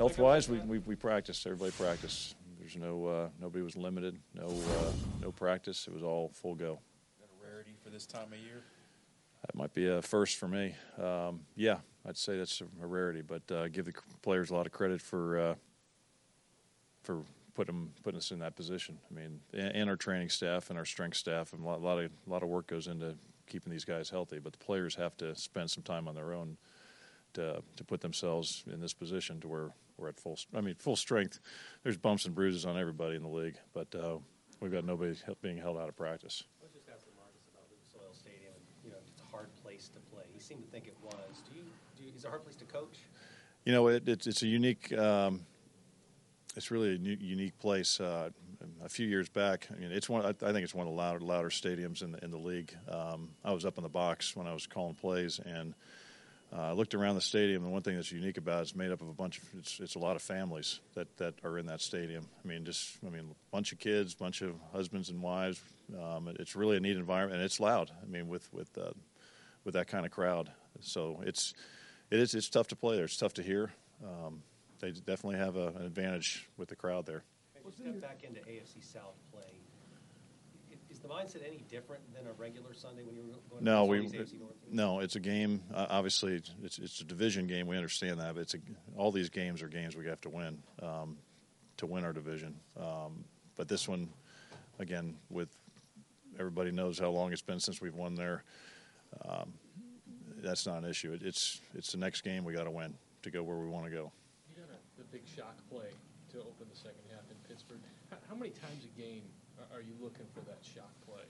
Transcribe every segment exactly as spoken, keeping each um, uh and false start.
Health-wise, we, we we practiced. Everybody practiced. There's no uh, nobody was limited. No uh, no practice. It was all full go. Is that a rarity for this time of year? That might be a first for me. Um, yeah, I'd say that's a rarity. But uh, give the players a lot of credit for uh, for putting them, putting us in that position. I mean, and, and our training staff and our strength staff, and a lot, a lot of a lot of work goes into keeping these guys healthy. But the players have to spend some time on their own to to put themselves in this position to where we're at full. I mean, full strength. There's bumps and bruises on everybody in the league, but uh, we've got nobody being held out of practice. I was just asking Marcus about Lucas Oil Stadium. You know, it's a hard place to play. He seemed to think it was. Do you? Do you is it a hard place to coach? You know, it, it's it's a unique. Um, it's really a new, unique place. Uh, a few years back, I mean, it's one. I, I think it's one of the louder, louder stadiums in the in the league. Um, I was up in the box when I was calling plays, and uh, I looked around the stadium. And one thing that's unique about it, it's made up of a bunch of. It's, it's a lot of families that, that are in that stadium. I mean, just I mean, a bunch of kids, bunch of husbands and wives. Um, it, it's really a neat environment, and it's loud. I mean, with with uh, with that kind of crowd, so it's it is it's tough to play there. It's tough to hear. Um, they definitely have a, an advantage with the crowd there. As you step back into A F C South play, is the mindset any different than a regular Sunday when you were going no, to we, these A F C North teams? No, it's a game. Uh, obviously, it's it's a division game. We understand that, but it's a, all these games are games we have to win um, to win our division. Um, but this one, again, with everybody knows how long it's been since we've won there. Um, that's not an issue. It, it's it's the next game we got to win to go where we want to go. You got a, the big shock play to open the second half in Pittsburgh. How, how many times a game are, are you looking for that shock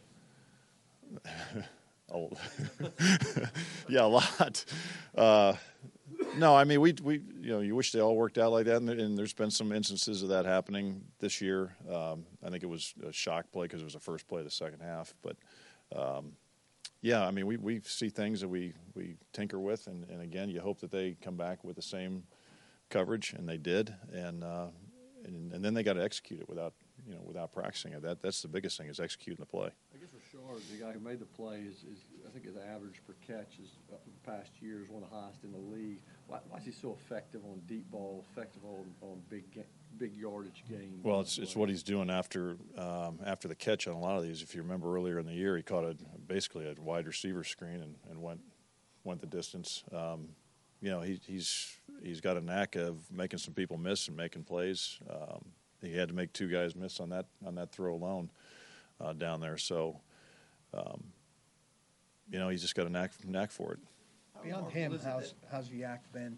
play? Oh, yeah, a lot. Uh, no, I mean we we you know you wish they all worked out like that, and, and there's been some instances of that happening this year. Um, I think it was a shock play because it was the first play of the second half, but. Um, Yeah, I mean, we, we see things that we, we tinker with, and, and again, you hope that they come back with the same coverage, and they did, and uh, and, and then they got to execute it without you know without practicing it. That that's the biggest thing is executing the play. I guess Rashard, the guy who made the play, is, is I think his average per catch is uh, the past year is one of the highest in the league. Why, why is he so effective on deep ball, effective on, on big big yardage games? Well, it's it's what he's doing after um, after the catch on a lot of these. If you remember earlier in the year, he caught a basically a wide receiver screen and, and went went the distance. Um, you know, he, he's he's got a knack of making some people miss and making plays. Um, he had to make two guys miss on that on that throw alone uh, down there. So, um, you know, he's just got a knack knack for it. Beyond him, how's how's Yak been?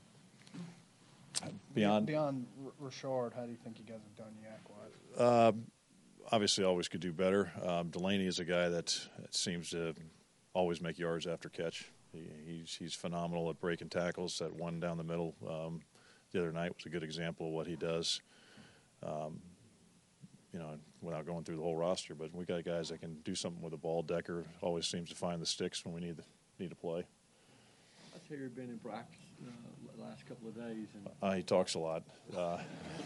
Beyond beyond R- Rashard, how do you think you guys have done Yak wise? Uh, obviously, always could do better. Um, Delaney is a guy that seems to always make yards after catch. He, he's he's phenomenal at breaking tackles. That one down the middle um, the other night was a good example of what he does. Um, you know, without going through the whole roster, but we got guys that can do something with the ball. Decker always seems to find the sticks when we need need to play. I tell you, you've been in practice uh, the last couple of days, and uh, he talks a lot. Uh,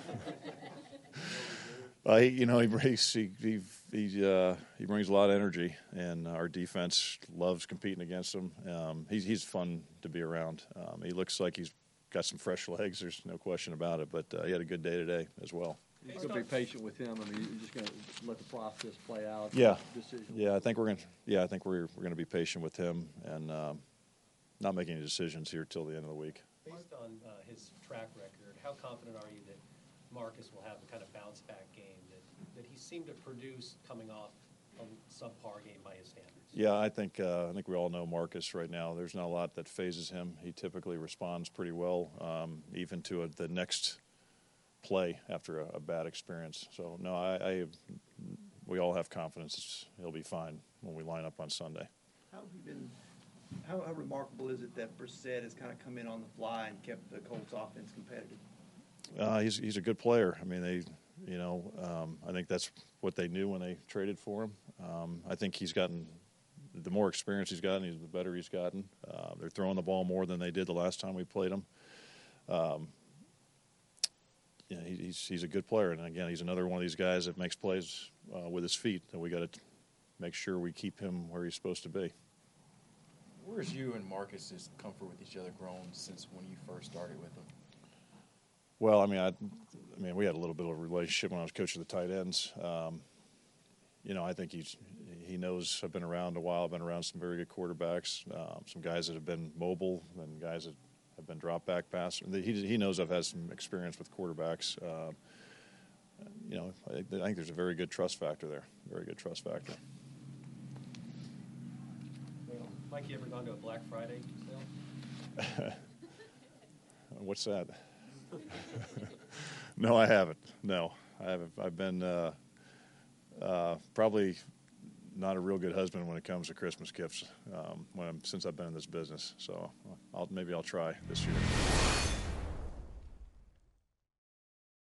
uh, he, you know, he brings he he he, uh, he brings a lot of energy, and our defense loves competing against him. Um, he's he's fun to be around. Um, he looks like he's got some fresh legs. There's no question about it. But uh, he had a good day today as well. you're going to be patient with him. I mean, you're just going to let the process play out. Yeah, Decision. yeah. I think we're going. to Yeah, I think we're we're going to be patient with him and um, not make any decisions here till the end of the week. Based on uh, his track record, how confident are you that Marcus will have the kind of bounce back game that, that he seemed to produce coming off a subpar game by his standards? Yeah, I think uh, I think we all know Marcus right now. There's not a lot that phases him. He typically responds pretty well, um, even to a, the next play after a, a bad experience. So no, I, I we all have confidence he'll be fine when we line up on Sunday. How have you been? How, how remarkable is it that Brissett has kind of come in on the fly and kept the Colts offense competitive? Uh, he's he's a good player. I mean, they, you know, um, I think that's what they knew when they traded for him. Um, I think he's gotten, the more experience he's gotten, he's the better he's gotten. Uh, they're throwing the ball more than they did the last time we played him. Um, yeah, he, he's he's a good player, and again, he's another one of these guys that makes plays uh, with his feet. And we got to make sure we keep him where he's supposed to be. Where's you and Marcus's comfort with each other grown since when you first started with him? Well, I mean, I, I mean, we had a little bit of a relationship when I was coaching the tight ends. Um, you know, I think he's he knows I've been around a while. I've been around some very good quarterbacks, um, some guys that have been mobile, and guys that have been drop back passers. He he knows I've had some experience with quarterbacks. Uh, you know, I, I think there's a very good trust factor there. Very good trust factor. Mike, you ever gone to a Black Friday sale? What's that? No, I haven't. No, I haven't. I've been uh, uh, probably not a real good husband when it comes to Christmas gifts um, when I'm, since I've been in this business. So I'll, maybe I'll try this year.